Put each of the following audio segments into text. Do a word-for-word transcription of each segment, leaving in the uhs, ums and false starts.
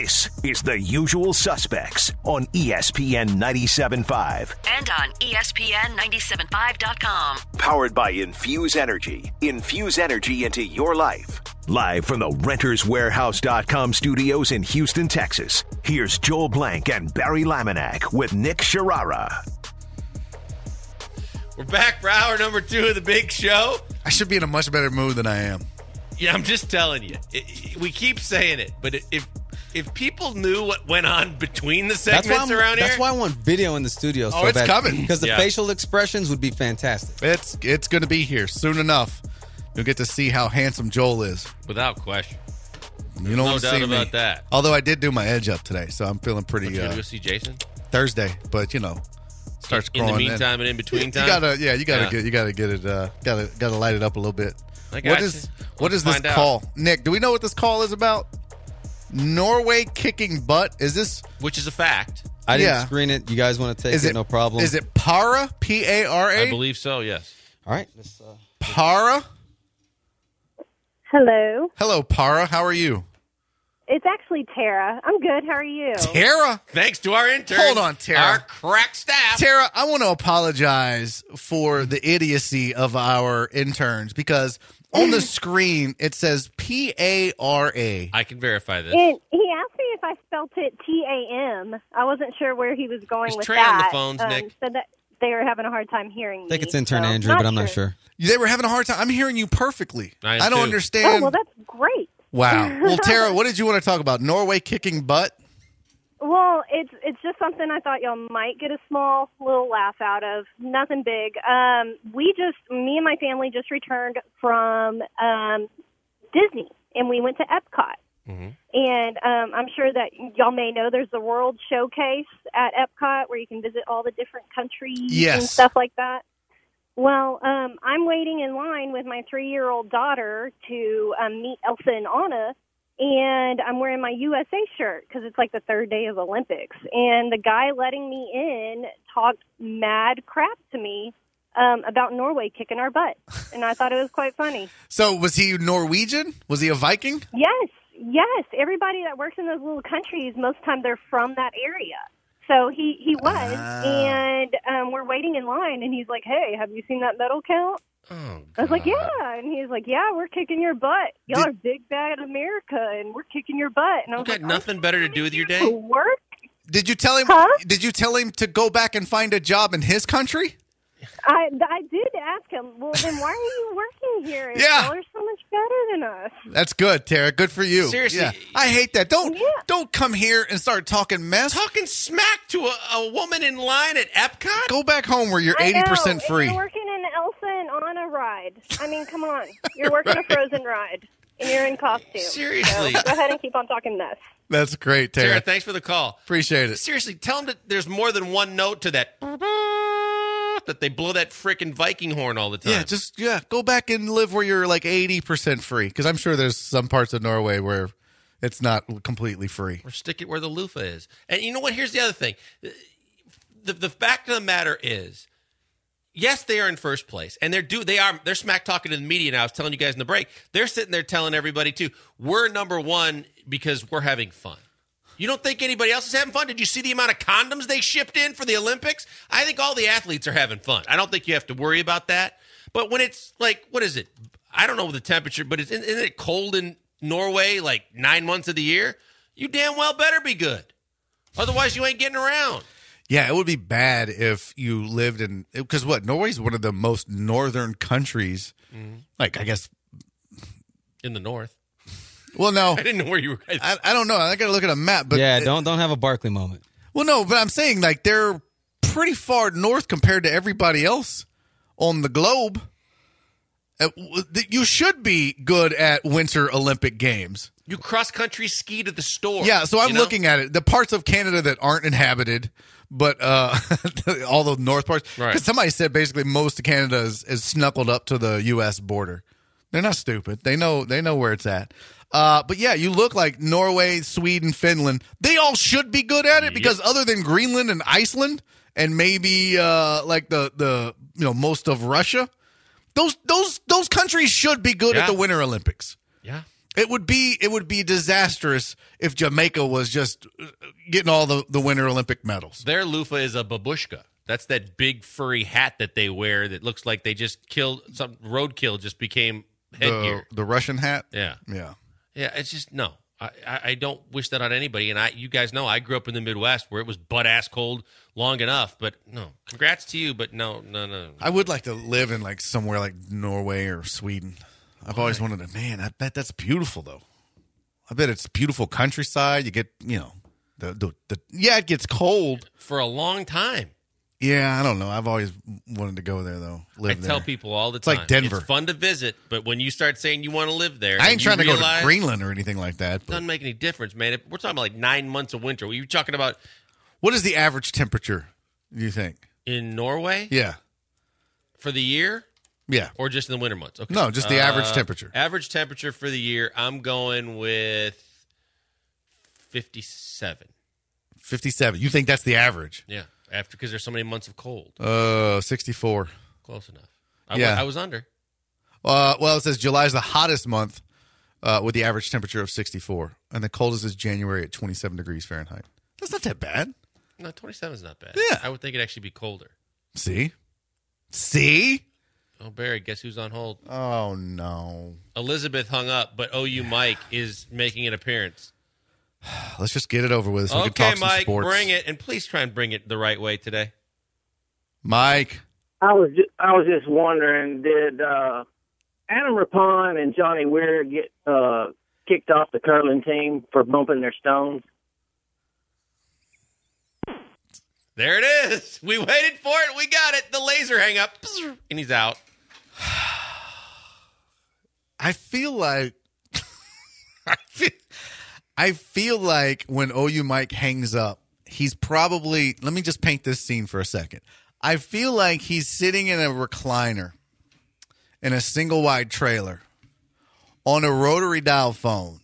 This is The Usual Suspects on E S P N ninety-seven point five. And on E S P N ninety-seven point five dot com. Powered by Infuse Energy. Infuse energy into your life. Live from the Renters Warehouse dot com studios in Houston, Texas. Here's Joel Blank and Barry Laminack with Nick Sharara. We're back for hour number two of the big show. I should be in a much better mood than I am. Yeah, I'm just telling you. It, it, we keep saying it, but it, if if people knew what went on between the segments that's why around That's here. why I want video in the studio. So Oh, it's bad, coming. because the Yeah. facial expressions would be fantastic. It's it's going to be here soon enough. You'll get to see how handsome Joel is. Without question. You don't No want to doubt see about me. that. Although I did do my edge up today, so I'm feeling pretty But you gonna uh, go see Jason? Thursday. But you know, starts In growing. the meantime and in between you time? gotta, yeah, you gotta Yeah. get, you gotta get it, uh, gotta, gotta light it up a little bit. I got What you. is, what Let's is this find out. call, Nick? Do we know what this call is about? Norway kicking butt. Is this? Which is a fact. I didn't Yeah. screen it. You guys want to take Is it, it No problem. Is it Para? P A R A. I believe so, yes. All right. Let's, uh, Para. Hello. Hello, Para. How are you? It's actually Tara. I'm good. How are you? Tara. Thanks to our intern. Hold on, Tara. Our crack staff. Tara, I want to apologize for the idiocy of our interns because on the screen it says P A R A. I can verify this. And he asked me if I spelt it T A M. I wasn't sure where he was going Is with Trey that. on the phones, um, Nick? Said that they were having a hard time hearing me. I think it's intern so Andrew, but I'm not sure. They were having a hard time. I'm hearing you perfectly. I am I don't too. understand. Oh, well, that's great. Wow. Well, Tara, what did you want to talk about? Norway kicking butt? Well, it's it's just something I thought y'all might get a small little laugh out of. Nothing big. Um, we just, me and my family just returned from um, Disney, and we went to Epcot. Mm-hmm. And um, I'm sure that y'all may know there's the World Showcase at Epcot where you can visit all the different countries Yes. and stuff like that. Well, um, I'm waiting in line with my three-year-old daughter to um, meet Elsa and Anna, and I'm wearing my U S A shirt because it's like the third day of Olympics. And the guy letting me in talked mad crap to me um, about Norway kicking our butt, and I thought it was quite funny. So was he Norwegian? Was he a Viking? Yes, yes. Everybody that works in those little countries, most of the time they're from that area. So he, he was, Ah. and um, we're waiting in line, and he's like, hey, have you seen that medal count? Oh, I was like, God. yeah. And he's like, yeah, we're kicking your butt. Y'all Did- are big bad America, and we're kicking your butt. And I You was got like, nothing better to do with your to day? work? Did you tell him? Huh? Did you tell him to go back and find a job in his country? I, I did ask him, well, then why are you working here? And Yeah. y'all are so much better than us. That's good, Tara. Good for you. Seriously. Yeah. I hate that. Don't Yeah. don't come here and start talking mess. Talking smack to a, a woman in line at Epcot? Go back home where you're I eighty know, percent and free. You're working an Elsa and Anna ride. I mean, come on. You're working a Frozen ride, and you're in costume. Seriously. So go ahead and keep on talking mess. That's great, Tara. Sarah, thanks for the call. Appreciate it. Seriously, tell them that there's more than one note to that. That they blow that frickin' Viking horn all the time. Yeah, just yeah, go back and live where you're like eighty percent free. Because I'm sure there's some parts of Norway where it's not completely free. Or stick it where the loofah is. And you know what? Here's the other thing. The the fact of the matter is, yes, they are in first place, and they're do they are they're smack talking to the media now. I was telling you guys in the break. They're sitting there telling everybody too, we're number one because we're having fun. You don't think anybody else is having fun? Did you see the amount of condoms they shipped in for the Olympics? I think all the athletes are having fun. I don't think you have to worry about that. But when it's like, what is it? I don't know the temperature, but it's, isn't it cold in Norway like nine months of the year? You damn well better be good. Otherwise, you ain't getting around. Yeah, it would be bad if you lived in because what Norway's one of the most northern countries. Mm-hmm. Like I guess. In the north. Well, no, I didn't know where you were. I, I don't know. I got to look at a map. But yeah, don't don't have a Barkley moment. Well, no, but I'm saying like they're pretty far north compared to everybody else on the globe. Uh, You should be good at Winter Olympic Games. You cross-country ski to the store. Yeah, so I'm you know? looking at it. The parts of Canada that aren't inhabited, but uh, all the north parts. Because Right. somebody said basically most of Canada is, is snuggled up to the U S border. They're not stupid. They know they know where it's at. Uh, but yeah, you look like Norway, Sweden, Finland. They all should be good at it because other than Greenland and Iceland and maybe uh, like the, the you know most of Russia, those those those countries should be good Yeah. at the Winter Olympics. Yeah. It would be it would be disastrous if Jamaica was just getting all the, the Winter Olympic medals. Their loofah is a babushka. That's that big furry hat that they wear that looks like they just killed some roadkill. Just became headgear. The, the Russian hat. Yeah, Yeah. yeah. It's just no. I, I, I don't wish that on anybody. And I, you guys know, I grew up in the Midwest where it was butt ass cold long enough. But no, congrats to you. But no, no, no. I would like to live in like somewhere like Norway or Sweden. I've always wanted to. Man, I bet that's beautiful though. I bet it's beautiful countryside. You get, you know, the the, the yeah, it gets cold For a long time. Yeah, I don't know. I've always wanted to go there though. Live I there. tell people all the It's time. like Denver. It's fun to visit, but when you start saying you want to live there, I and ain't you trying to go realize to Greenland or anything like that. It But doesn't make any difference, man. If we're talking about like nine months of winter. Were you talking about what is the average temperature? Do you think? in Norway Yeah, for the year? yeah. Or just in the winter months? Okay. No, just the average Uh, temperature. Average temperature for the year, I'm going with fifty-seven. Fifty-seven. You think that's the average? Yeah, after because there's so many months of cold. Uh, sixty-four. Close enough. I, Yeah. wa- I was under. Uh, well, it says July is the hottest month uh, with the average temperature of sixty-four, and the coldest is January at twenty-seven degrees Fahrenheit. That's not that bad. No, twenty-seven is not bad. Yeah. I would think it'd actually be colder. See, see. Oh, Barry, guess who's on hold? Oh no. Elizabeth hung up, but O U Mike is making an appearance. Let's just get it over with so we can Okay, talk some Mike, sports. bring it, and please try and bring it the right way today. Mike. I was just, I was just wondering, did uh, Adam Rapon and Johnny Weir get uh, kicked off the curling team for bumping their stones? There it is. We waited for it. We got it. The laser hang up, and he's out. I feel like I feel, I feel like when O U Mike hangs up, he's probably, let me just paint this scene for a second. I feel like he's sitting in a recliner in a single wide trailer on a rotary dial phone.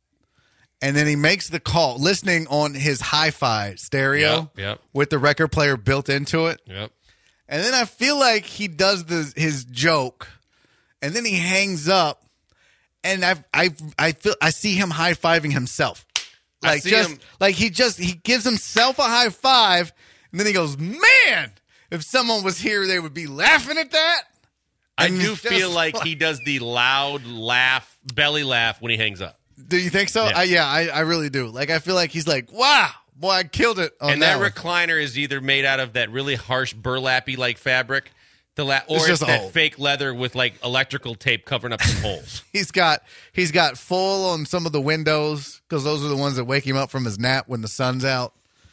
And then he makes the call, listening on his hi-fi stereo Yep, yep. with the record player built into it. Yep. And then I feel like he does the, his joke, and then he hangs up, and I I I feel I see him high fiving himself, I like see just him- like he just he gives himself a high five, and then he goes, "Man, if someone was here, they would be laughing at that." I And do it's feel just like he does the loud laugh, belly laugh when he hangs up. Do you think so? Yeah. I, yeah, I, I really do. Like I feel like he's like, "Wow, boy, I killed it." On and that, one. recliner is either made out of that really harsh burlappy like fabric, the la- or It's it's, just that old. fake leather with like electrical tape covering up some holes. He's got he's got full on some of the windows because those are the ones that wake him up from his nap when the sun's out.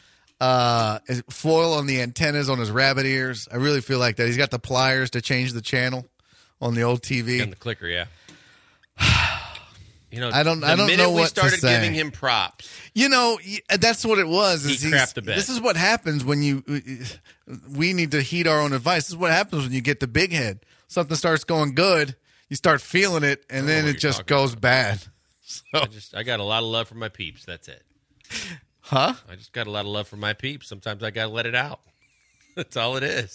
Uh, foil on the antennas on his rabbit ears. I really feel like that. He's got the pliers to change the channel on the old T V. And the clicker, yeah. You know, I don't- The I don't minute know we what to started say. giving him props, You know, y- that's what it was. Is He he's- crapped the bed. This is what happens when you. We need to heed our own advice. This is what happens when you get the big head. Something starts going good, you start feeling it, and then what it you're just talking goes bad. I just I got a lot of love for my peeps. That's it. Huh? I just got a lot of love for my peeps. Sometimes I got to let it out. That's all it is.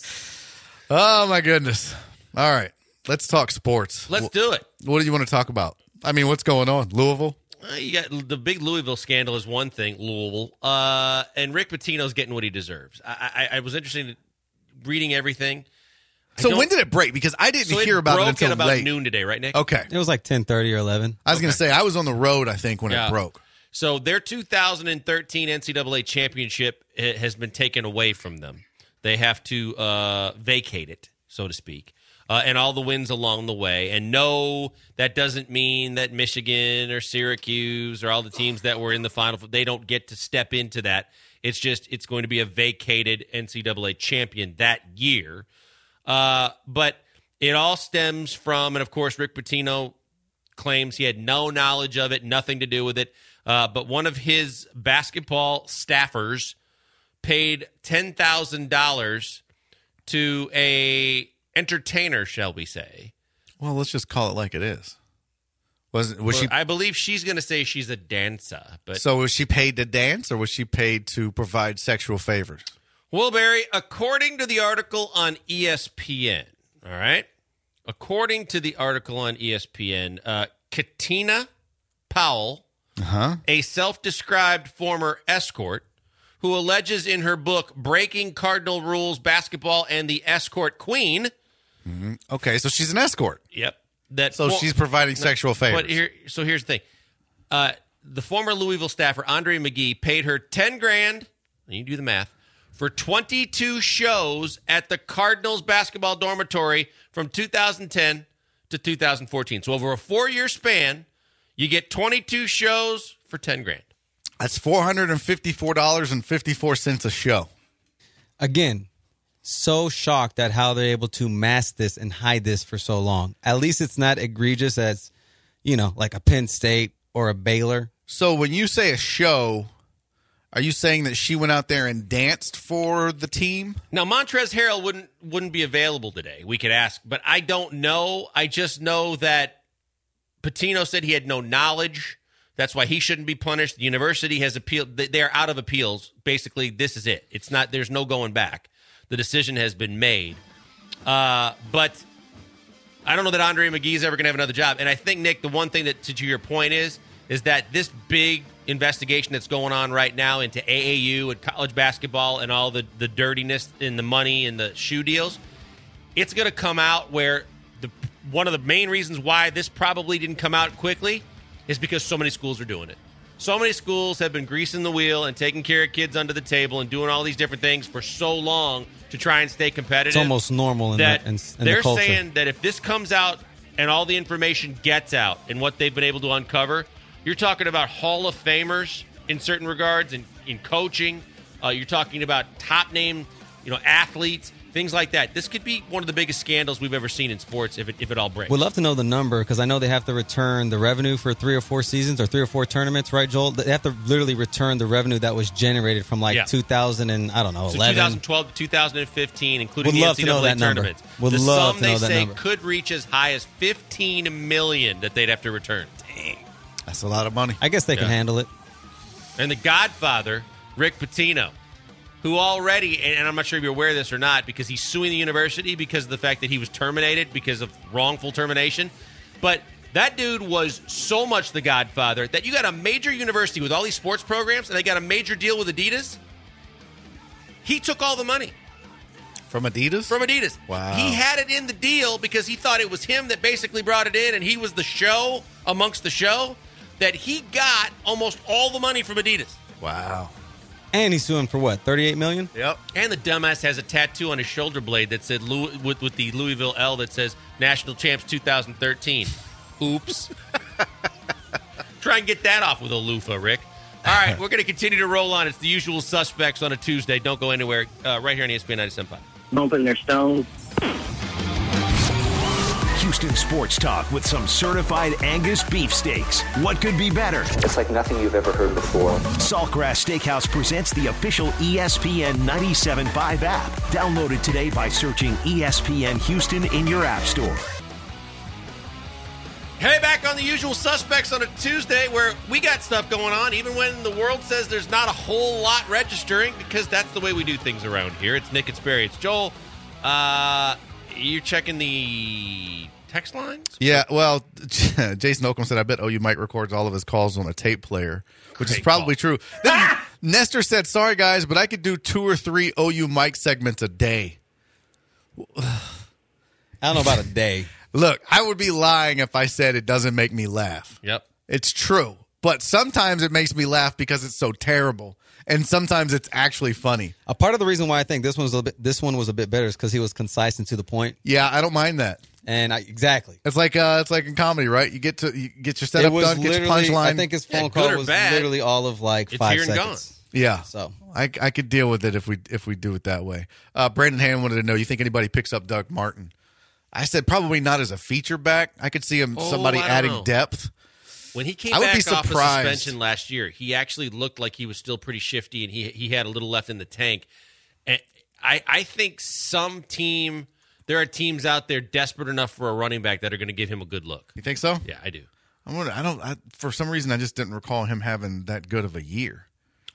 Oh my goodness! All right, let's talk sports. Let's Wh- do it. What do you want to talk about? I mean, what's going on? Louisville? Uh, you got the big Louisville scandal is one thing, Louisville, uh, and Rick Pitino's getting what he deserves. I, I, I was interested in reading everything. I So don't- when did it break? Because I didn't so hear about it broke until at about late. noon today, right, Nick? Okay, It was like ten thirty or eleven. I was going to say I was on the road. I think when Yeah. it broke. So their two thousand thirteen N C double A championship eh, has been taken away from them. They have to uh, vacate it, so to speak, uh, and all the wins along the way. And no, that doesn't mean that Michigan or Syracuse or all the teams that were in the final, they don't get to step into that. It's just it's going to be a vacated N C double A champion that year. Uh, but it all stems from, and of course, Rick Pitino claims he had no knowledge of it, nothing to do with it. Uh, but one of his basketball staffers paid ten thousand dollars to a entertainer, shall we say. Well, let's just call it like it is. Was was Well, she? I believe she's going to say she's a dancer. But So was she paid to dance, or was she paid to provide sexual favors? Well, Barry, according to the article on E S P N, all right? According to the article on E S P N, uh, Katina Powell, Uh-huh. a self-described former escort, who alleges in her book Breaking Cardinal Rules Basketball and the Escort Queen. Mm-hmm. Okay, so she's an escort. Yep. That So for- she's providing no, sexual favors. But here, so here's the thing. Uh, the former Louisville staffer, Andre McGee, paid her ten grand, and you do the math, for twenty-two shows at the Cardinals basketball dormitory from two thousand ten to two thousand fourteen. So over a four-year span, you get twenty-two shows for ten grand. That's four hundred fifty-four dollars and fifty-four cents a show. Again, so shocked at how they're able to mask this and hide this for so long. At least it's not egregious as, you know, like a Penn State or a Baylor. So when you say a show, are you saying that she went out there and danced for the team? Now, Montrezl Harrell wouldn't wouldn't be available today. We could ask, but I don't know. I just know that Pitino said he had no knowledge. That's why he shouldn't be punished. The university has appealed. They're out of appeals. Basically, this is it. It's not. There's no going back. The decision has been made. Uh, but I don't know that Andre McGee is ever going to have another job. And I think, Nick, the one thing that, to your point is, is that this big investigation that's going on right now into A A U and college basketball and all the, the dirtiness and the money and the shoe deals, it's going to come out where the one of the main reasons why this probably didn't come out quickly is because so many schools are doing it. So many schools have been greasing the wheel and taking care of kids under the table and doing all these different things for so long to try and stay competitive. It's almost normal in, that the, in, in they're the culture. saying that if this comes out and all the information gets out and what they've been able to uncover, you're talking about Hall of Famers in certain regards in, in coaching. Uh, you're talking about top name, you know, athletes, things like that. This could be one of the biggest scandals we've ever seen in sports if it, if it all breaks. We'd love to know the number because I know they have to return the revenue for three or four seasons or three or four tournaments, right, Joel? They have to literally return the revenue that was generated from like Yeah. two thousand and I don't know, So eleven. twenty twelve to two thousand fifteen, including Would the love N C to know double A that number. tournaments. Would the love sum to know they that say number. could reach as high as fifteen million dollars that they'd have to return. That's a lot of money. I guess they can Yeah. handle it. And the Godfather, Rick Pitino, who already, and I'm not sure if you're aware of this or not, because he's suing the university because of the fact that he was terminated because of wrongful termination. But that dude was so much the Godfather that you got a major university with all these sports programs, and they got a major deal with Adidas. He took all the money From Adidas? from Adidas. Wow. He had it in the deal because he thought it was him that basically brought it in, and he was the show amongst the show, that he got almost all the money from Adidas. Wow. And he's suing for what, thirty-eight million dollars? Yep. And the dumbass has a tattoo on his shoulder blade that said Louis, with, with the Louisville L that says National Champs twenty thirteen. Oops. Try and get that off with a loofah, Rick. All right, we're going to continue to roll on. It's the usual suspects on a Tuesday. Don't go anywhere. Uh, right here on E S P N ninety-seven point five. Bumping their stones. Houston Sports Talk with some certified Angus beefsteaks. What could be better? It's like nothing you've ever heard before. Saltgrass Steakhouse presents the official E S P N ninety-seven point five app. Download it today by searching E S P N Houston in your app store. Hey, back on the usual suspects on a Tuesday where we got stuff going on, even when the world says there's not a whole lot registering, because that's the way we do things around here. It's Nick and Sperry. It's Joel. Uh, you're checking the text lines? Yeah, well, Jason Oakham said, I bet O U Mike records all of his calls on a tape player, which is Great probably call. true. Then Nestor said, sorry, guys, but I could do two or three O U Mike segments a day. I don't know about a day. Look, I would be lying if I said it doesn't make me laugh. Yep. It's true. But sometimes it makes me laugh because it's so terrible. And sometimes it's actually funny. A part of the reason why I think this one was a bit, this one was a bit better is because he was concise and to the point. Yeah, I don't mind that. And I, exactly. It's like uh, it's like in comedy, right? You get to you get your It setup was done, get your literally, punchline. I think his phone Yeah, call good or was bad, literally all of like it's five here and seconds. yeah. So I, I could deal with it if we if we do it that way. Uh, Brandon Hand wanted to know, you think anybody picks up Doug Martin? I said probably not as a feature back. I could see him Oh, somebody I don't adding know. depth. When he came I would back be off a surprised. suspension last year, he actually looked like he was still pretty shifty, and he he had a little left in the tank. And I I think some team, there are teams out there desperate enough for a running back that are going to give him a good look. You think so? Yeah, I do. I'm gonna, I don't. I, for some reason, I just didn't recall him having that good of a year.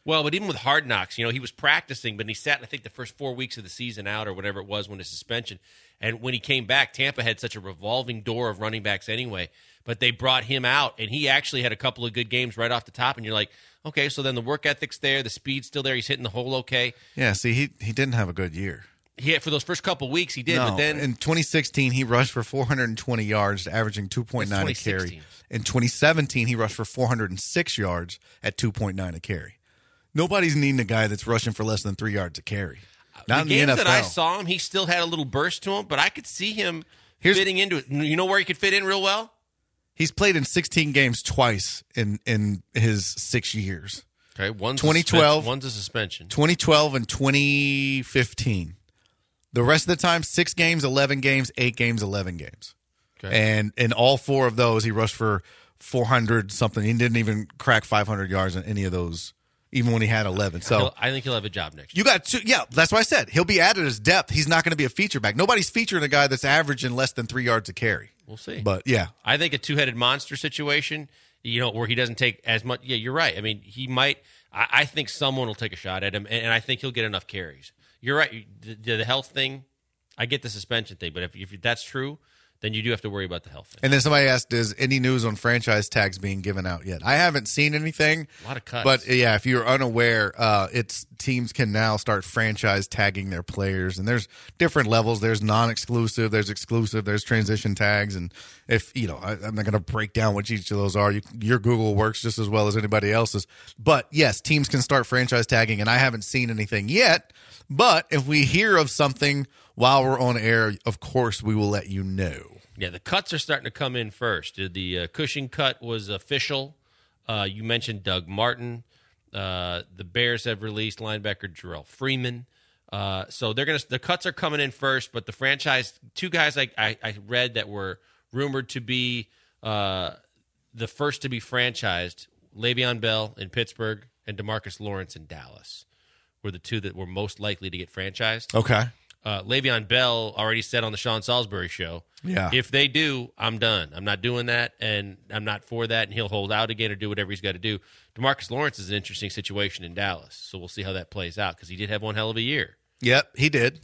Well, but even with Hard Knocks, you know, he was practicing, but he sat, I think, the first four weeks of the season out or whatever it was when his suspension. And when he came back, Tampa had such a revolving door of running backs anyway. But they brought him out, and he actually had a couple of good games right off the top. And you're like, okay, so then the work ethic's there, the speed's still there, he's hitting the hole okay. Yeah, see, he he didn't have a good year. Yeah, for those first couple of weeks he did, no, but then in twenty sixteen he rushed for four hundred twenty yards, averaging two point nine a carry. In twenty seventeen he rushed for four hundred six yards at two point nine a carry. Nobody's needing a guy that's rushing for less than three yards a carry. Not the in games the N F L. that I saw him, he still had a little burst to him, but I could see him Here's, fitting into it. You know where he could fit in real well? He's played in sixteen games twice in, in his six years. Okay, one's twenty twelve, a one's a suspension. twenty twelve and twenty fifteen. The rest of the time, six games, eleven games, eight games, eleven games. Okay. And in all four of those, he rushed for four hundred something. He didn't even crack five hundred yards in any of those, even when he had eleven. So he'll, I think he'll have a job next year. You got two. Yeah, that's what I said. He'll be added as depth. He's not going to be a feature back. Nobody's featuring a guy that's averaging less than three yards a carry. We'll see. But, yeah. I think a two-headed monster situation, you know, where he doesn't take as much. Yeah, you're right. I mean, he might. I, I think someone will take a shot at him, and, and I think he'll get enough carries. You're right. The, the health thing, I get the suspension thing, but if, if that's true, then you do have to worry about the health thing. And then somebody asked, is any news on franchise tags being given out yet? I haven't seen anything. A lot of cuts. But, yeah, if you're unaware, uh, it's teams can now start franchise tagging their players. And there's different levels. There's non-exclusive. There's exclusive. There's transition tags. And if, you know, I, I'm not going to break down what each of those are. You, your Google works just as well as anybody else's. But, yes, teams can start franchise tagging. And I haven't seen anything yet. But if we hear of something while we're on air, of course, we will let you know. Yeah, the cuts are starting to come in first. The uh, Cushing cut was official. Uh, you mentioned Doug Martin. Uh, the Bears have released linebacker Jarrell Freeman. Uh, so they're gonna. The cuts are coming in first, but the franchise two guys I, I, I read that were rumored to be uh, the first to be franchised: Le'Veon Bell in Pittsburgh and DeMarcus Lawrence in Dallas were the two that were most likely to get franchised. Okay. Uh, Le'Veon Bell already said on the Sean Salisbury show, yeah, if they do, I'm done. I'm not doing that, and I'm not for that, and he'll hold out again or do whatever he's got to do. DeMarcus Lawrence is an interesting situation in Dallas, so we'll see how that plays out because he did have one hell of a year. Yep, he did.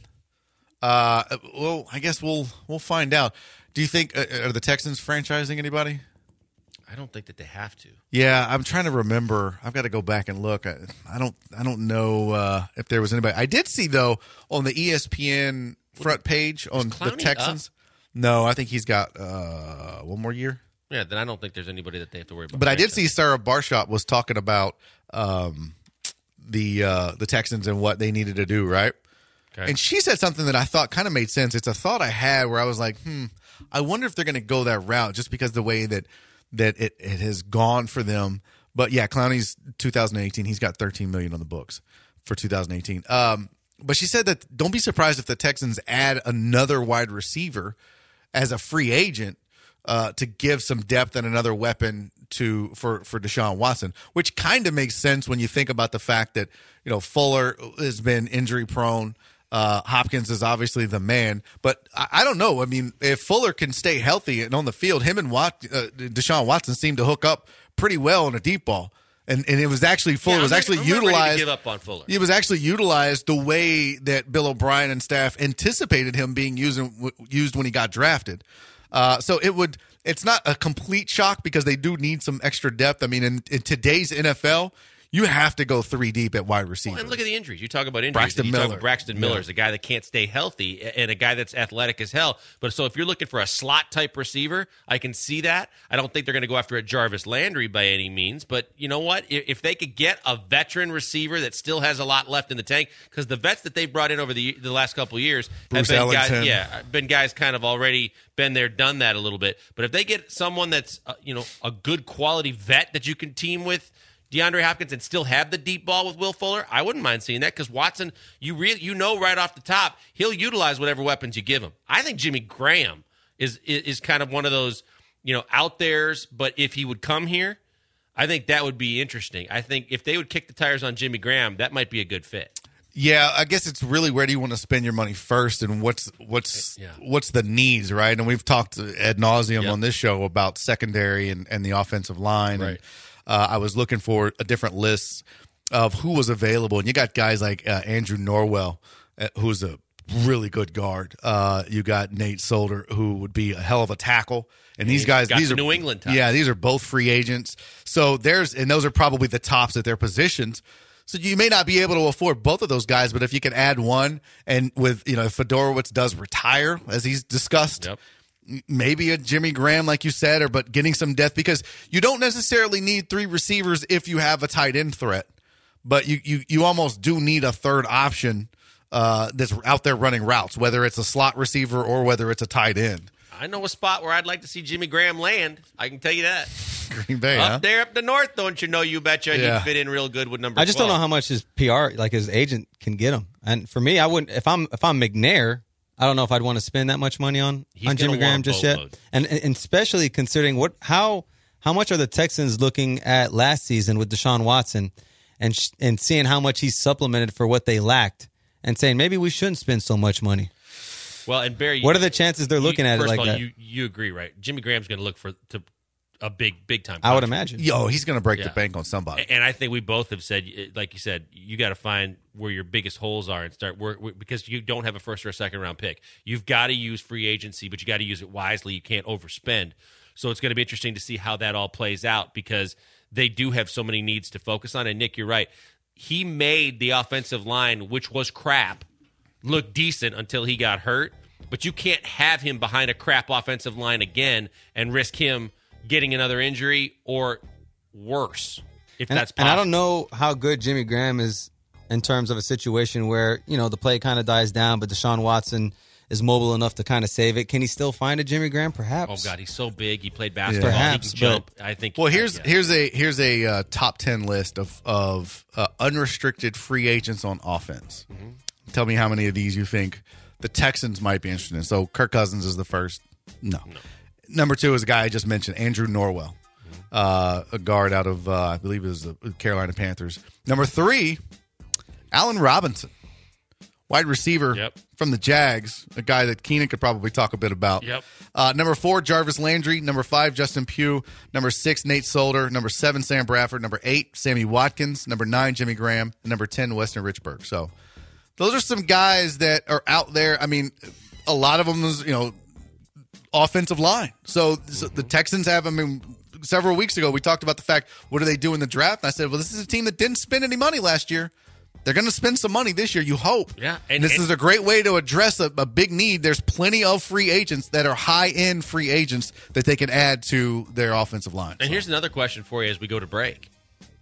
Uh, well, I guess we'll we'll find out. Do you think uh, are the Texans franchising anybody? I don't think that they have to. Yeah, I'm trying to remember. I've got to go back and look. I, I don't. I don't know uh, if there was anybody. I did see though on the E S P N front page on the Texans. Up? No, I think he's got uh, one more year. Yeah, then I don't think there's anybody that they have to worry about. But I did see Sarah Barshop was talking about um, the uh, the Texans and what they needed to do, right? Okay. And she said something that I thought kind of made sense. It's a thought I had where I was like, hmm, I wonder if they're going to go that route just because the way that. that it, it has gone for them. But, yeah, Clowney's two thousand eighteen, he's got thirteen million dollars on the books for two thousand eighteen. Um, but she said that don't be surprised if the Texans add another wide receiver as a free agent uh, to give some depth and another weapon to for, for Deshaun Watson, which kind of makes sense when you think about the fact that, you know, Fuller has been injury prone. Uh, Hopkins is obviously the man, but I, I don't know. I mean, if Fuller can stay healthy and on the field, him and Wat, uh, Deshaun Watson seem to hook up pretty well on a deep ball, and and it was actually Fuller yeah, was not, actually I'm utilized. Not ready to give up on Fuller. It was actually utilized the way that Bill O'Brien and staff anticipated him being used used when he got drafted. Uh, so it would. It's not a complete shock because they do need some extra depth. I mean, in, in today's N F L. You have to go three deep at wide receiver. Well, and look at the injuries. You talk about injuries. Braxton you Miller. Talk Braxton Miller yeah. is a guy that can't stay healthy and a guy that's athletic as hell. But so if you're looking for a slot-type receiver, I can see that. I don't think they're going to go after a Jarvis Landry by any means. But you know what? If they could get a veteran receiver that still has a lot left in the tank, because the vets that they've brought in over the the last couple of years Bruce have been Ellington. guys, yeah, been guys kind of already been there, done that a little bit. But if they get someone that's uh, you know a good quality vet that you can team with DeAndre Hopkins and still have the deep ball with Will Fuller, I wouldn't mind seeing that because Watson, you really you know right off the top, he'll utilize whatever weapons you give him. I think Jimmy Graham is, is is kind of one of those, you know, out there's, but if he would come here, I think that would be interesting. I think if they would kick the tires on Jimmy Graham, that might be a good fit. Yeah, I guess it's really where do you want to spend your money first, and what's what's yeah. what's the needs, right? And we've talked ad nauseum yep. on this show about secondary and, and the offensive line. Right. And, Uh, I was looking for a different lists of who was available, and you got guys like uh, Andrew Norwell, uh, who's a really good guard. Uh, you got Nate Solder, who would be a hell of a tackle. And these guys, got these the are New England ties. Yeah, these are both free agents. So there's, and those are probably the tops at their positions. So you may not be able to afford both of those guys, but if you can add one, and with, you know, if Fedorowicz does retire, as he's discussed, Yep. maybe a Jimmy Graham, like you said, or but getting some depth, because you don't necessarily need three receivers if you have a tight end threat, but you you, you almost do need a third option uh, that's out there running routes, whether it's a slot receiver or whether it's a tight end. I know a spot where I'd like to see Jimmy Graham land. I can tell you that. Green Bay, Up huh? there, up the north, don't you know? You betcha Yeah. he'd fit in real good with number I just twelve. don't know how much his P R, like his agent, can get him. And for me, I wouldn't. If I'm if I'm McNair, I don't know if I'd want to spend that much money on He's on Jimmy gonna want Graham a just yet. boatload. And and especially considering what how how much are the Texans looking at last season with Deshaun Watson, and sh- and seeing how much he's supplemented for what they lacked, and saying maybe we shouldn't spend so much money. Well, and Barry, What are the chances they're looking you, at it first like of all, that? You you agree, right? Jimmy Graham's going to look for to a big big time. I would contract. imagine. Yo, he's going to break Yeah. the bank on somebody. And I think we both have said, like you said, you got to find where your biggest holes are and start work because you don't have a first or a second round pick. You've got to use free agency, but you got to use it wisely. You can't overspend. So it's going to be interesting to see how that all plays out because they do have so many needs to focus on. And Nick, you're right. He made the offensive line, which was crap, look decent until he got hurt. But you can't have him behind a crap offensive line again and risk him getting another injury or worse, if And, that's and possible. I don't know how good Jimmy Graham is in terms of a situation where, you know, the play kind of dies down, but Deshaun Watson is mobile enough to kind of save it. Can he still find a Jimmy Graham? Perhaps. Oh God, he's so big. He played basketball. Perhaps, he can jump. but- I think. Well, here's yeah. here's a here's a uh, top ten list of of uh, unrestricted free agents on offense. Mm-hmm. Tell me how many of these you think the Texans might be interested in. So Kirk Cousins is the first. No. No. Number two is a guy I just mentioned, Andrew Norwell, Mm-hmm. uh, a guard out of uh, I believe it was the Carolina Panthers. Number three, Allen Robinson, wide receiver Yep. from the Jags, a guy that Keenan could probably talk a bit about. Yep. Uh, number four, Jarvis Landry. Number five, Justin Pugh. Number six, Nate Solder. Number seven, Sam Bradford. Number eight, Sammy Watkins. Number nine, Jimmy Graham. And number ten, Weston Richburg. So those are some guys that are out there. I mean, a lot of them is, you know, offensive line. So, so the Texans have, I mean, several weeks ago, we talked about the fact, what do they do in the draft? And I said, well, this is a team that didn't spend any money last year. They're going to spend some money this year, you hope. Yeah, And, and- this and- is a great way to address a, a big need. There's plenty of free agents that are high-end free agents that they can add to their offensive line. And So- here's another question for you as we go to break.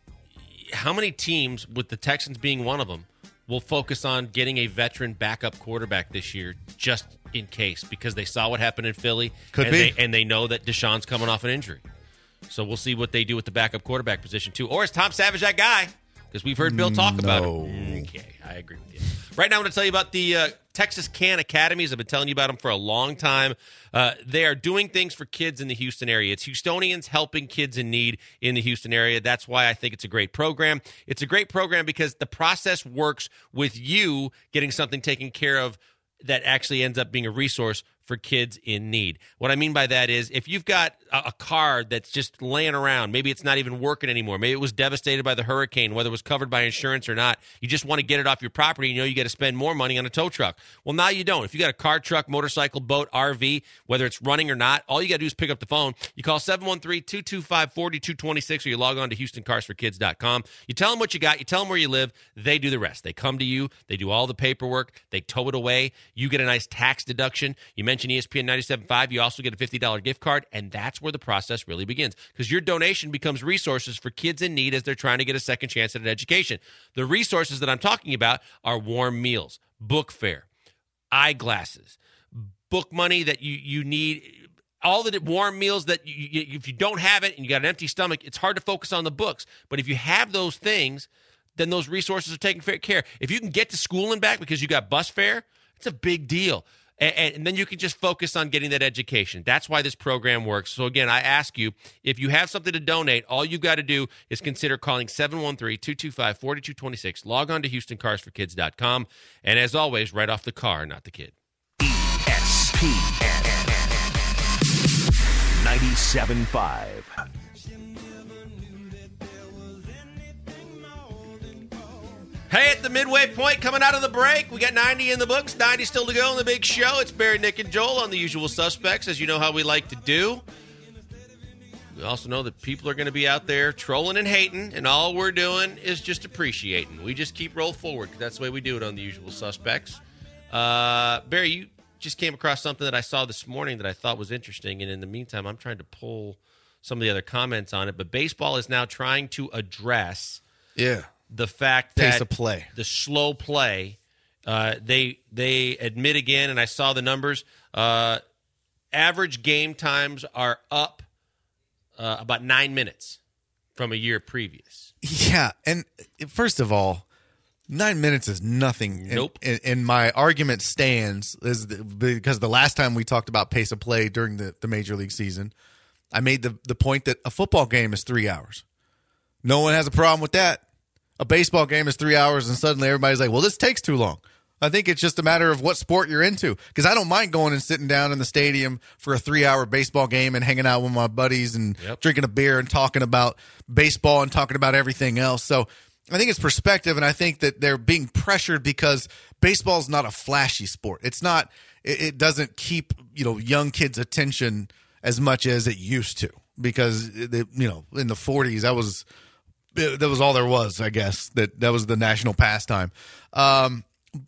How many teams, with the Texans being one of them, will focus on getting a veteran backup quarterback this year just in case because they saw what happened in Philly Could and be. They, and they know that Deshaun's coming off an injury. So we'll see what they do with the backup quarterback position too. Or is Tom Savage that guy? Because we've heard Bill talk about No. him. Okay, I agree with you. Right now, I'm going to tell you about the uh, Texas Can Academies. I've been telling you about them for a long time. Uh, they are doing things for kids in the Houston area. It's Houstonians helping kids in need in the Houston area. That's why I think it's a great program. It's a great program because the process works with you getting something taken care of that actually ends up being a resource for kids in need. What I mean by that is if you've got a, a car that's just laying around, maybe it's not even working anymore, maybe it was devastated by the hurricane, whether it was covered by insurance or not, you just want to get it off your property, you know you got to spend more money on a tow truck. Well, now you don't. If you got a car, truck, motorcycle, boat, R V, whether it's running or not, all you got to do is pick up the phone. You call seven one three, two two five, four two two six or you log on to houston cars for kids dot com. You tell them what you got, you tell them where you live, they do the rest. They come to you, they do all the paperwork, they tow it away, you get a nice tax deduction. You mentioned E S P N ninety-seven point five, you also get a fifty dollars gift card, and that's where the process really begins because your donation becomes resources for kids in need as they're trying to get a second chance at an education. The resources that I'm talking about are warm meals, book fare, eyeglasses, book money that you, you need, all the warm meals that you, you, if you don't have it and you got an empty stomach, it's hard to focus on the books. But if you have those things, then those resources are taken care of. If you can get to school and back because you got bus fare, it's a big deal. And, and then you can just focus on getting that education. That's why this program works. So, again, I ask you, if you have something to donate, all you got to do is consider calling seven one three, two two five, four two two six. Log on to houston cars for kids dot com. And as always, write off the car, not the kid. E S P N ninety-seven point five. Hey, at the midway point, coming out of the break, we got ninety in the books, ninety still to go in the big show. It's Barry, Nick, and Joel on the usual suspects, as you know how we like to do. We also know that people are going to be out there trolling and hating, and all we're doing is just appreciating. We just keep roll forward, because that's the way we do it on the usual suspects. Uh, Barry, you just came across something that I saw this morning that I thought was interesting, and in the meantime, I'm trying to pull some of the other comments on it. But baseball is now trying to address Yeah. the fact that Pace of play. the slow play, uh, they they admit again, and I saw the numbers, uh, average game times are up uh, about nine minutes from a year previous. Yeah, and first of all, nine minutes is nothing. Nope. And, and my argument stands is that because the last time we talked about pace of play during the, the Major League season, I made the, the point that a football game is three hours. No one has a problem with that. A baseball game is three hours, and suddenly everybody's like, well, this takes too long. I think it's just a matter of what sport you're into, because I don't mind going and sitting down in the stadium for a three-hour baseball game and hanging out with my buddies and Yep. drinking a beer and talking about baseball and talking about everything else. So I think it's perspective, and I think that they're being pressured because baseball is not a flashy sport. It's not. It, it doesn't keep you know young kids' attention as much as it used to, because they, you know in the forties that was that was all there was. I guess that that was the national pastime. Um,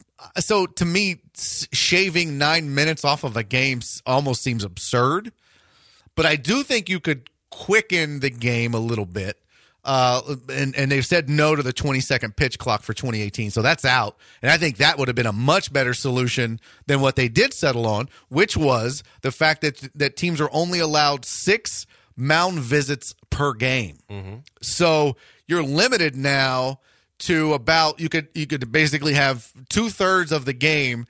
So to me, shaving nine minutes off of a game almost seems absurd. But I do think you could quicken the game a little bit. Uh, and, and they've said no to the twenty-second pitch clock for twenty eighteen. So that's out. And I think that would have been a much better solution than what they did settle on, which was the fact that, that teams are only allowed six mound visits per game. Mm-hmm. So you're limited now to about you could you could basically have two thirds of the game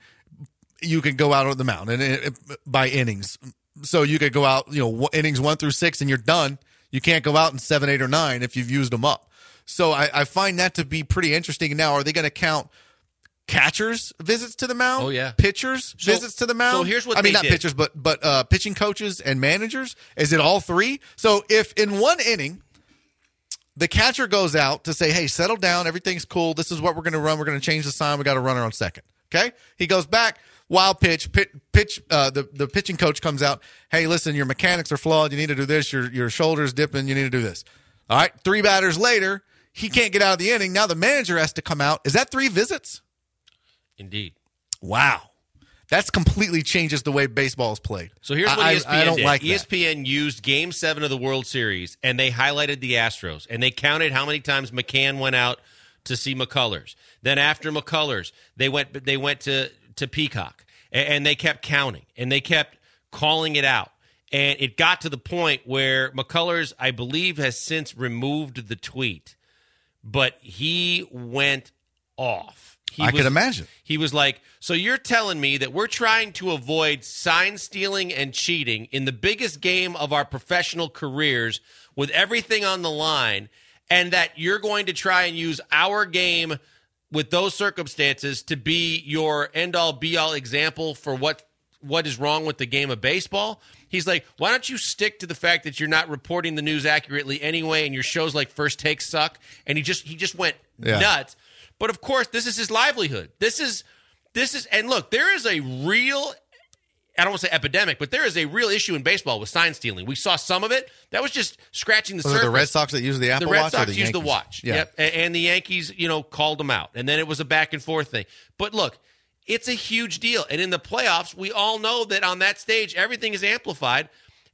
you can go out on the mound and it, it, by innings. So you could go out you know innings one through six and you're done. You can't go out in seven, eight, or nine if you've used them up. So I, I find that to be pretty interesting. Now, are they going to count catchers' visits to the mound? Oh, yeah. Pitchers' So- visits to the mound? so here's what I mean, they not did. pitchers, but but uh, pitching coaches and managers. Is it all three? So if in one inning the catcher goes out to say, hey, settle down. Everything's cool. This is what we're going to run. We're going to change the sign. We got a runner on second. Okay? He goes back. Wild pitch. Pitch. pitch uh, the, the pitching coach comes out. Hey, listen, your mechanics are flawed. You need to do this. Your, your shoulder's dipping. You need to do this. All right? Three batters later, he can't get out of the inning. Now the manager has to come out. Is that three visits? Indeed. Wow. That's completely changes the way baseball is played. So here's what I, E S P N I, I don't did. like E S P N used Game seven of the World Series, and they highlighted the Astros, and they counted how many times McCann went out to see McCullers. Then after McCullers, they went they went to, to Peacock, and, and they kept counting, and they kept calling it out. And it got to the point where McCullers, I believe, has since removed the tweet, but he went off. He I was, can imagine. He was like, so you're telling me that we're trying to avoid sign stealing and cheating in the biggest game of our professional careers with everything on the line, and that you're going to try and use our game with those circumstances to be your end-all, be-all example for what what is wrong with the game of baseball? He's like, why don't you stick to the fact that you're not reporting the news accurately anyway, and your shows like First Take suck? And he just he just went Yeah. nuts. But of course, this is his livelihood. This is, this is, and look, there is a real, I don't want to say epidemic, but there is a real issue in baseball with sign stealing. We saw some of it. That was just scratching the Was it surface. the Red Sox that use the Apple The Red Watch? Sox or the used the Yankees? watch. Yeah. Yep. A- And the Yankees, you know, called them out. And then it was a back and forth thing. But look, it's a huge deal. And in the playoffs, we all know that on that stage, everything is amplified.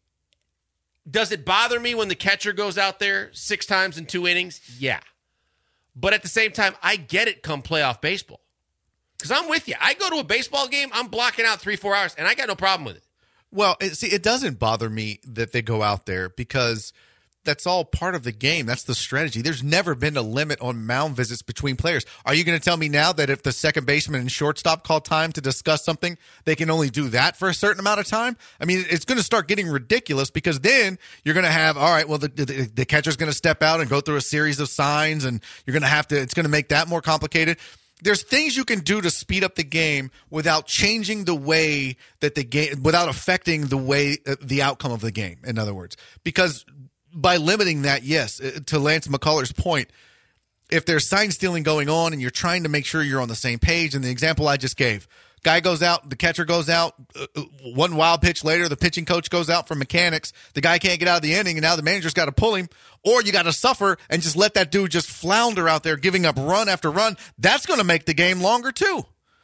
Does it bother me when the catcher goes out there six times in two innings? Yeah. But at the same time, I get it come playoff baseball. Because I'm with you. I go to a baseball game, I'm blocking out three, four hours, and I got no problem with it. Well, it, see, it doesn't bother me that they go out there because that's all part of the game. That's the strategy. There's never been a limit on mound visits between players. Are you going to tell me now that if the second baseman and shortstop call time to discuss something, they can only do that for a certain amount of time? I mean, it's going to start getting ridiculous because then you're going to have, all right, well, the, the, the catcher's going to step out and go through a series of signs, and you're going to have to, it's going to make that more complicated. There's things you can do to speed up the game without changing the way that the game, without affecting the way, uh, the outcome of the game, in other words. Because by limiting that, yes, uh, to Lance McCullers' point, if there's sign stealing going on and you're trying to make sure you're on the same page, and the example I just gave, guy goes out, the catcher goes out, uh, one wild pitch later, the pitching coach goes out for mechanics, the guy can't get out of the inning, and now the manager's got to pull him, or you got to suffer and just let that dude just flounder out there giving up run after run. That's going to make the game longer too.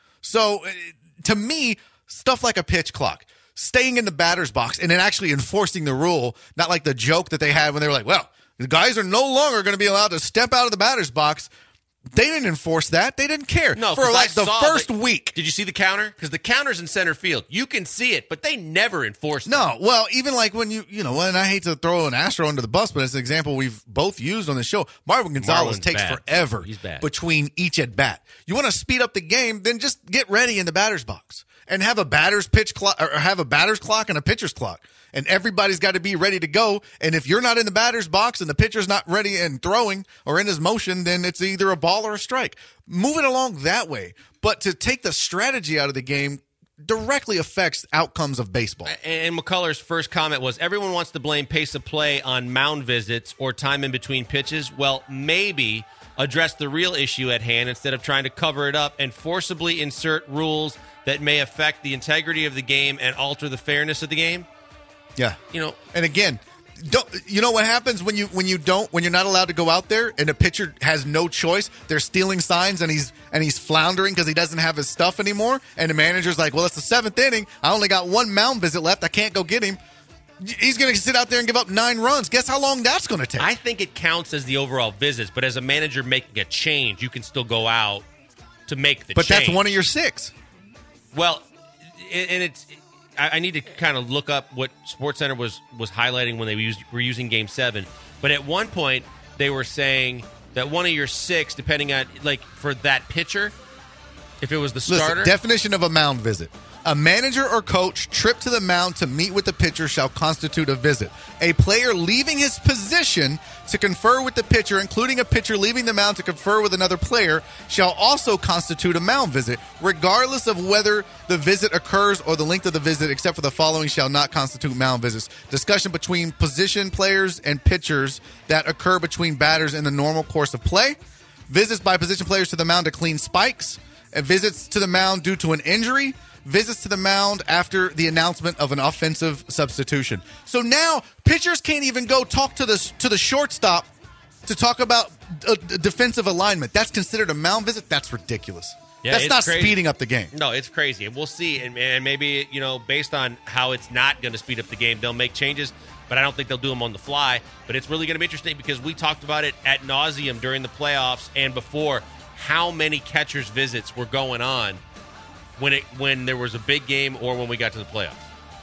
So to me, stuff like a pitch clock, staying in the batter's box and then actually enforcing the rule, not like the joke that they had when they were like, well, the guys are no longer going to be allowed to step out of the batter's box. They didn't enforce that. They didn't care. No, for like I the first that, week. Did you see the counter? Because the counter's in center field. You can see it, but they never enforced it. No, well, even like when you, you know, and I hate to throw an Astro under the bus, but it's an example we've both used on the show. Marwin Gonzalez Marwin's takes bad. forever He's bad. between each at bat. You want to speed up the game, then just get ready in the batter's box and have a batter's pitch clock, or have a batter's clock and a pitcher's clock. And everybody's got to be ready to go. And if you're not in the batter's box and the pitcher's not ready and throwing or in his motion, then it's either a ball or a strike. Move it along that way. But to take the strategy out of the game directly affects outcomes of baseball. And McCullers' first comment was, everyone wants to blame pace of play on mound visits or time in between pitches. Well, maybe address the real issue at hand instead of trying to cover it up and forcibly insert rules that may affect the integrity of the game and alter the fairness of the game. Yeah, you know, and again, don't you know what happens when you when you don't when you're not allowed to go out there and a pitcher has no choice? They're stealing signs and he's and he's floundering because he doesn't have his stuff anymore. And the manager's like, "Well, it's the seventh inning. I only got one mound visit left. I can't go get him." He's going to sit out there and give up nine runs. Guess how long that's going to take? I think it counts as the overall visits, but as a manager making a change, you can still go out to make the but change. But that's one of your six. Well, and it's. I need to kind of look up what SportsCenter was was highlighting when they used, were using Game seven. But at one point, they were saying that one of your six, depending on, like, for that pitcher, if it was the starter. Listen, definition of a mound visit. A manager or coach trip to the mound to meet with the pitcher shall constitute a visit. A player leaving his position to confer with the pitcher, including a pitcher leaving the mound to confer with another player, shall also constitute a mound visit, regardless of whether the visit occurs or the length of the visit, except for the following shall not constitute mound visits. Discussion between position players and pitchers that occur between batters in the normal course of play. Visits by position players to the mound to clean spikes. And visits to the mound due to an injury. Visits to the mound after the announcement of an offensive substitution. So now pitchers can't even go talk to the to the shortstop to talk about a, a defensive alignment. That's considered a mound visit. That's ridiculous. Yeah, That's it's not crazy. speeding up the game. No, it's crazy. And we'll see. And, and maybe, you know, based on how it's not going to speed up the game, they'll make changes. But I don't think they'll do them on the fly. But it's really going to be interesting because we talked about it ad nauseum during the playoffs and before, how many catchers' visits were going on when it when there was a big game or when we got to the playoffs.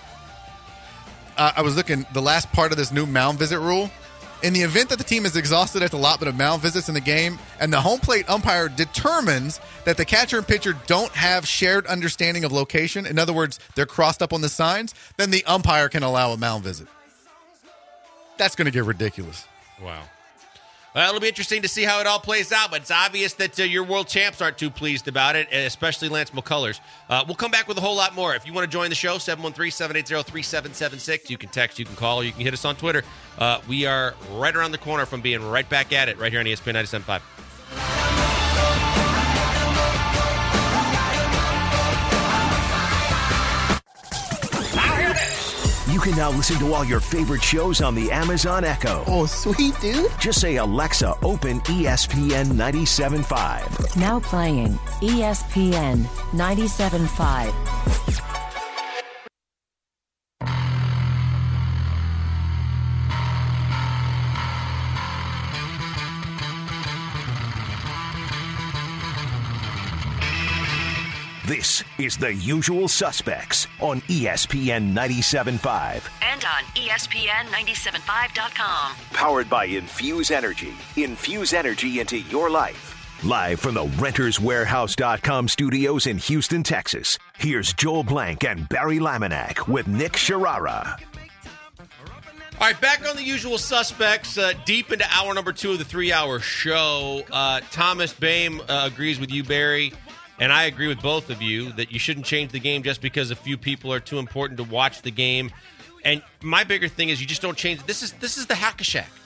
Uh, I was looking, the last part of this new mound visit rule. In the event that the team is exhausted at the allotment of mound visits in the game and the home plate umpire determines that the catcher and pitcher don't have shared understanding of location, in other words, they're crossed up on the signs, then the umpire can allow a mound visit. That's going to get ridiculous. Wow. Well, it'll be interesting to see how it all plays out, but it's obvious that uh, your world champs aren't too pleased about it, especially Lance McCullers. Uh, we'll come back with a whole lot more. If you want to join the show, seven one three, seven eight zero, three seven seven six. You can text, you can call, or you can hit us on Twitter. Uh, we are right around the corner from being right back at it right here on E S P N ninety-seven point five. You can now listen to all your favorite shows on the Amazon Echo. Oh, sweet, dude. Just say, Alexa, open E S P N ninety-seven point five. Now playing E S P N ninety-seven point five. This is The Usual Suspects on E S P N ninety-seven point five. And on E S P N ninety-seven point five dot com. Powered by Infuse Energy. Infuse energy into your life. Live from the Renters Warehouse dot com studios in Houston, Texas. Here's Joel Blank and Barry Laminack with Nick Sharara. All right, back on The Usual Suspects, uh, deep into hour number two of the three-hour show. Uh, Thomas Boehm uh, agrees with you, Barry. And I agree with both of you that you shouldn't change the game just because a few people are too important to watch the game. And my bigger thing is you just don't change. This is this is the Hack-a-Shack.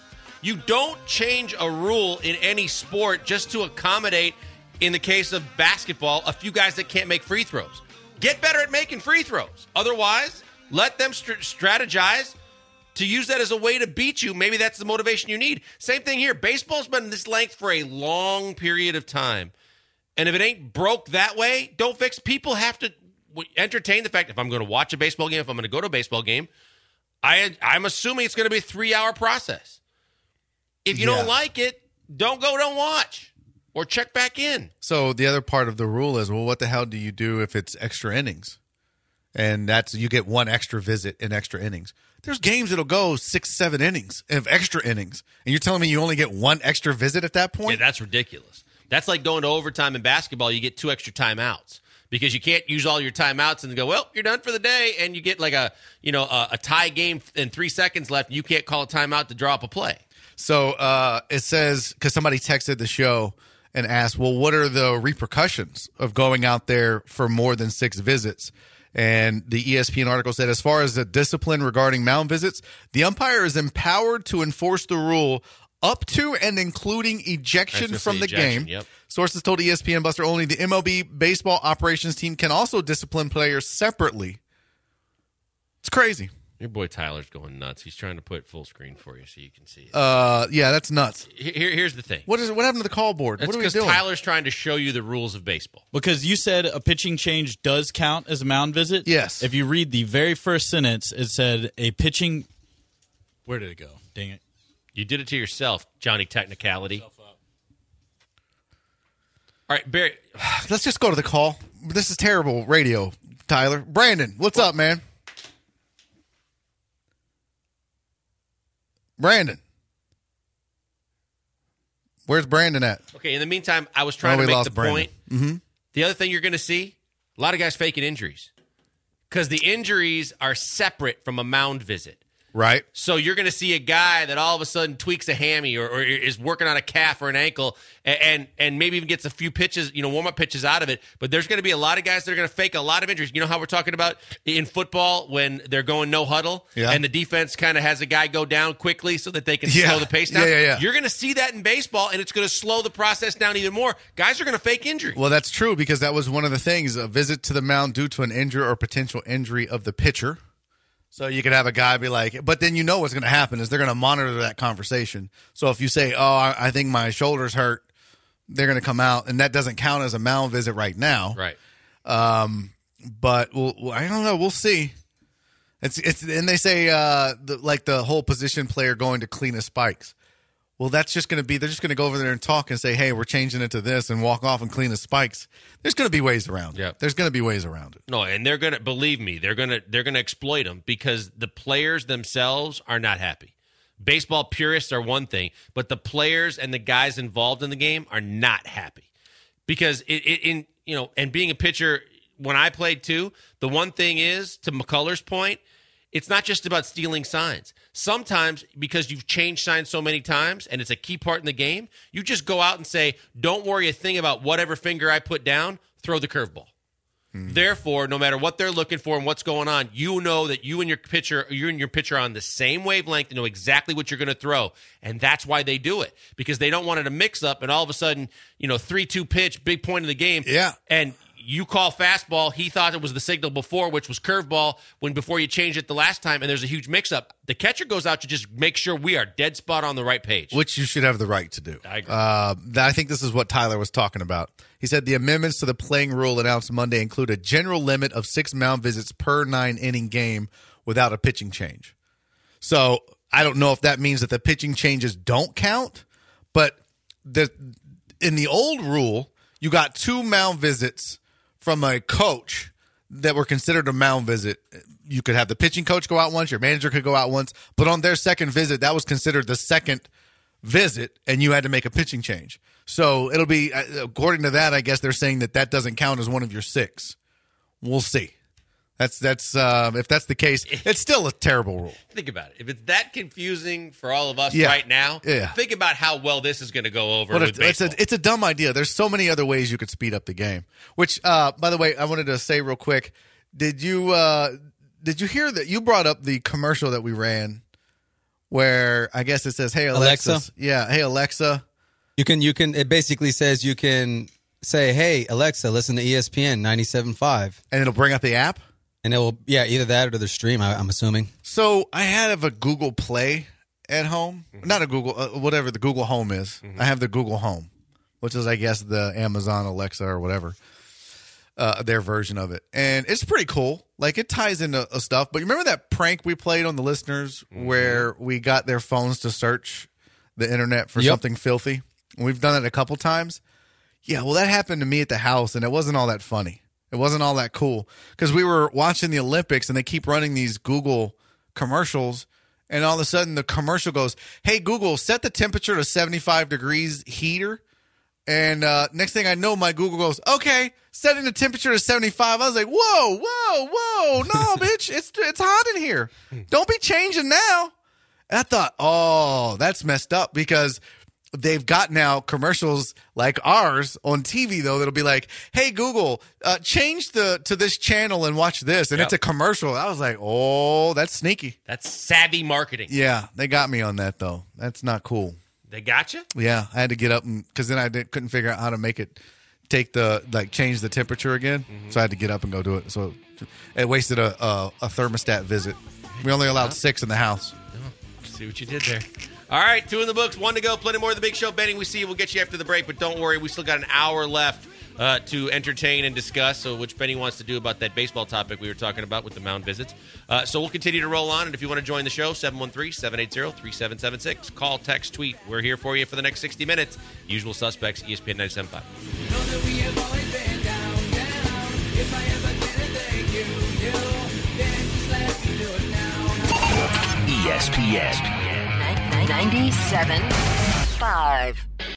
You don't change a rule in any sport just to accommodate, in the case of basketball, a few guys that can't make free throws. Get better at making free throws. Otherwise, let them st- strategize to use that as a way to beat you. Maybe that's the motivation you need. Same thing here. Baseball's been this length for a long period of time. And if it ain't broke that way, don't fix. People have to entertain the fact, if I'm going to watch a baseball game, if I'm going to go to a baseball game, I, I'm assuming it's going to be a three-hour process. If you Yeah. don't like it, don't go, don't watch. Or check back in. So the other part of the rule is, well, what the hell do you do if it's extra innings? And that's you get one extra visit in extra innings. There's games that'll go six, seven innings of extra innings. And you're telling me you only get one extra visit at that point? Yeah, that's ridiculous. That's like going to overtime in basketball. You get two extra timeouts because you can't use all your timeouts and go, well, you're done for the day. And you get like a, you know, a, a tie game and three seconds left. And you can't call a timeout to draw up a play. So uh, it says, because somebody texted the show and asked, well, what are the repercussions of going out there for more than six visits? And the E S P N article said, as far as the discipline regarding mound visits, the umpire is empowered to enforce the rule up to and including ejection That's from the ejection, game. yep. Sources told E S P N Buster only the M L B baseball operations team can also discipline players separately. It's crazy. Your boy Tyler's going nuts. He's trying to put full screen for you so you can see it. Uh, yeah, that's nuts. Here, here's the thing. What is what happened to the call board? That's what are we because doing? Tyler's trying to show you the rules of baseball. Because you said a pitching change does count as a mound visit? Yes. If you read the very first sentence, it said a pitching... Where did it go? Dang it. You did it to yourself, Johnny Technicality. All right, Barry. Let's just go to the call. This is terrible radio, Tyler. Brandon, what's up, man? Brandon. Where's Brandon at? Okay, in the meantime, I was trying Oh, to we make lost the Brandon. point. Mm-hmm. The other thing you're going to see, a lot of guys faking injuries. Because the injuries are separate from a mound visit. Right. So you're going to see a guy that all of a sudden tweaks a hammy or, or is working on a calf or an ankle and, and and maybe even gets a few pitches, you know, warm-up pitches out of it. But there's going to be a lot of guys that are going to fake a lot of injuries. You know how we're talking about in football when they're going no huddle Yeah. and the defense kind of has a guy go down quickly so that they can Yeah. slow the pace down? Yeah, yeah, yeah. You're going to see that in baseball, and it's going to slow the process down even more. Guys are going to fake injury. Well, that's true because that was one of the things, a visit to the mound due to an injury or potential injury of the pitcher. So you could have a guy be like, but then you know what's going to happen is they're going to monitor that conversation. So if you say, oh, I, I think my shoulder's hurt, they're going to come out, and that doesn't count as a mound visit right now. Right. Um, but we'll, well, I don't know. We'll see. It's it's and they say uh, the, like the whole position player going to clean his spikes. Well, that's just going to be they're just going to go over there and talk and say, hey, we're changing it to this and walk off and clean his spikes. There's going to be ways around it. Yeah. There's going to be ways around it. No, and they're gonna believe me. They're gonna they're gonna exploit them because the players themselves are not happy. Baseball purists are one thing, but the players and the guys involved in the game are not happy because it, it in you know and being a pitcher when I played too. The one thing is to McCullers' point, it's not just about stealing signs. Sometimes because you've changed signs so many times and it's a key part in the game, you just go out and say, "Don't worry a thing about whatever finger I put down. Throw the curveball." Therefore, no matter what they're looking for and what's going on, you know that you and your pitcher, you and your pitcher are on the same wavelength and know exactly what you're going to throw. And that's why they do it, because they don't want it to mix up and all of a sudden, you know, three two pitch, big point of the game. Yeah. And you call fastball, he thought it was the signal before, which was curveball, when before you changed it the last time, and there's a huge mix-up. The catcher goes out to just make sure we are dead spot on the right page. Which you should have the right to do. I agree. Uh, th- I think this is what Tyler was talking about. He said the amendments to the playing rule announced Monday include a general limit of six mound visits per nine-inning game without a pitching change. So I don't know if that means that the pitching changes don't count, but the in the old rule, you got two mound visits from a coach that were considered a mound visit. You could have the pitching coach go out once, your manager could go out once, but on their second visit, that was considered the second visit, and you had to make a pitching change. So it'll be, according to that, I guess they're saying that that doesn't count as one of your six. We'll see. That's that's uh, if that's the case, it's still a terrible rule. Think about it. If it's that confusing for all of us Yeah. right now, Yeah. think about how well this is going to go over But with it's, it's baseball. a it's a dumb idea. There's so many other ways you could speed up the game. Which, uh, by the way, I wanted to say real quick. Did you uh, did you hear that you brought up the commercial that we ran where I guess it says, "Hey Alexa." Alexa? Yeah, "Hey Alexa." You can, you can, it basically says you can say, "Hey, Alexa, listen to E S P N ninety-seven point five." And it'll bring up the app? And it will, yeah, either that or the stream, I, I'm assuming. So I have a Google Play at home. Mm-hmm. Not a Google, uh, whatever the Google Home is. Mm-hmm. I have the Google Home, which is, I guess, the Amazon Alexa or whatever, uh, their version of it. And it's pretty cool. Like, it ties into uh, stuff. But you remember that prank we played on the listeners mm-hmm. where we got their phones to search the internet for yep. something filthy? We've done it a couple times. Yeah, well, that happened to me at the house, and it wasn't all that funny. It wasn't all that cool because we were watching the Olympics, and they keep running these Google commercials, and all of a sudden the commercial goes, "Hey, Google, set the temperature to seventy-five degrees heater." And uh, next thing I know, my Google goes, "Okay, setting the temperature to seventy-five." I was like, whoa, whoa, whoa. No, bitch, it's it's hot in here. Don't be changing now. And I thought, oh, that's messed up because they've got now commercials like ours on T V, though, that'll be like, "Hey, Google, uh, change the to this channel and watch this." And yep. it's a commercial. I was like, oh, that's sneaky. That's savvy marketing. Yeah, they got me on that, though. That's not cool. They got you? Yeah, I had to get up and because then I didn't, couldn't figure out how to make it take the, like, change the temperature again. Mm-hmm. So I had to get up and go do it. So it wasted a, a, a thermostat visit. We only allowed oh. six in the house. Oh, see what you did there. All right, two in the books, one to go. Plenty more of the Big Show betting. We see you. We'll get you after the break, but don't worry. We still got an hour left uh, to entertain and discuss, so which Benny wants to do about that baseball topic we were talking about with the mound visits. Uh, so we'll continue to roll on, and if you want to join the show, seven one three, seven eight zero, three seven seven six. Call, text, tweet. We're here for you for the next sixty minutes. Usual suspects, E S P N ninety-seven point five. E S P N ninety-seven point five.